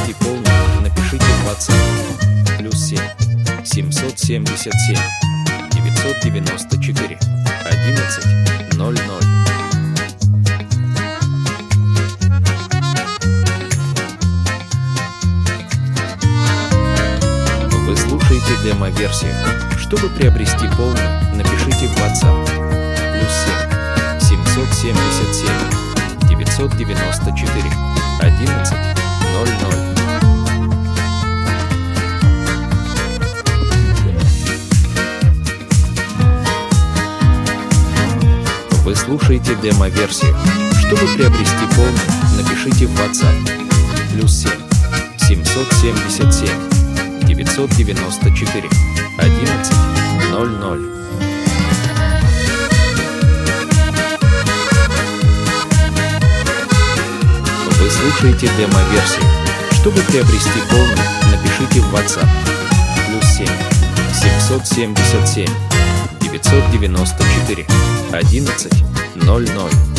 приобрести полный, напишите в WhatsApp. +7 777 994 11 00. Вы слушаете демо-версию. Чтобы приобрести полную, напишите в WhatsApp. +7 777 994 11 00. Вы слушаете демо-версию. Чтобы приобрести полную, напишите в WhatsApp. +7 777 994 11 00. Вы слушаете демо-версию. Чтобы приобрести полную, напишите в WhatsApp. +7 777 994 11 00.